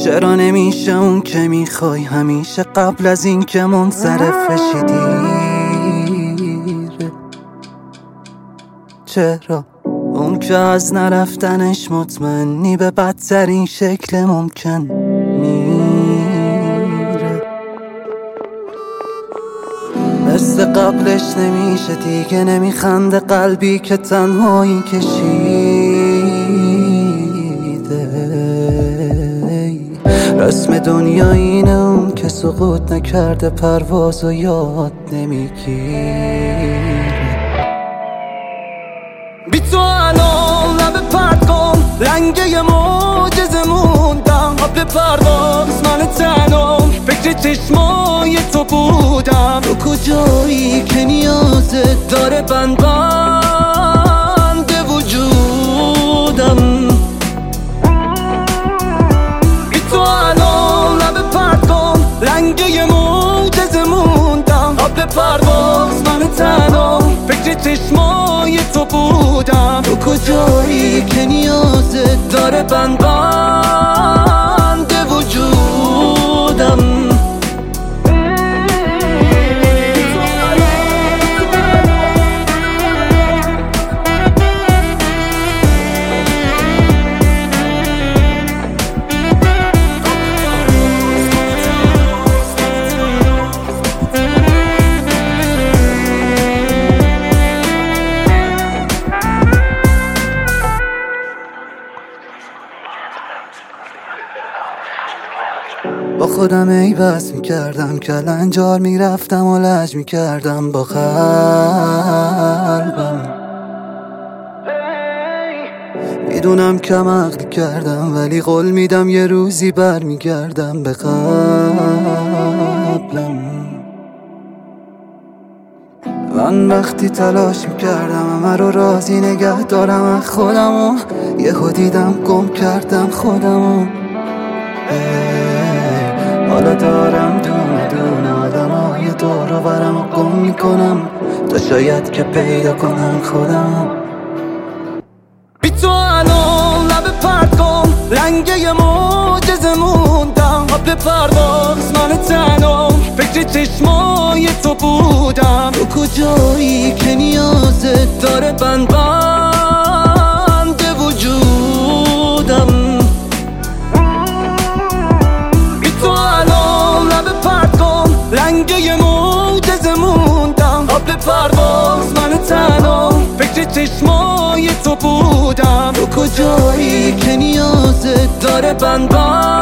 چرا نمیشه اون که میخوای همیشه قبل از این که منصرف بشی دیره؟ چرا اون که از نرفتنش مطمئنی به بدترین شکل ممکن میره؟ مثل قبلش نمیشه دیگه، نمیخنده قلبی که تنهایی کشیده. رسم دنیا اینه اون که سقوط نکرده پرواز و یاد نمیگیره. بی تو الان لب پرد کن، لنگه معجزه موندم. قبل پرواز من تنم فکر چشمای تو بودم. تو کجایی که نیازت داره بند وجودم. بی تو الان لب پرد کن، لنگه معجزه موندم. قبل پرواز من تنم فکر چشمای تو بودم. تو کجایی که نیازت داره بند وجودم. با خودم ای بس میکردم، کلنجار میرفتم و لج میکردم با قلبم. میدونم کم عقلی کردم ولی قول میدم یه روزی بر میگردم به قبلم. من وقتی تلاش میکردم همه رو راضی نگه دارم از خودم و یهو دیدم گم کردم خودم و حالا دارم دونه دونه آدمای دور و برم و گم میکنم تا شاید که پیدا کنم خودم. بی تو الان لب پرد کن، لنگه معجزه موندم. قبل پرواز من تنم فکر چشمای تو بودم. تو کجایی که نیازت داره بند وجودم. لنگه معجزه موندم. قبل پرواز من تنم فکر چشمای تو بودم. تو کجایی که نیازت داره بند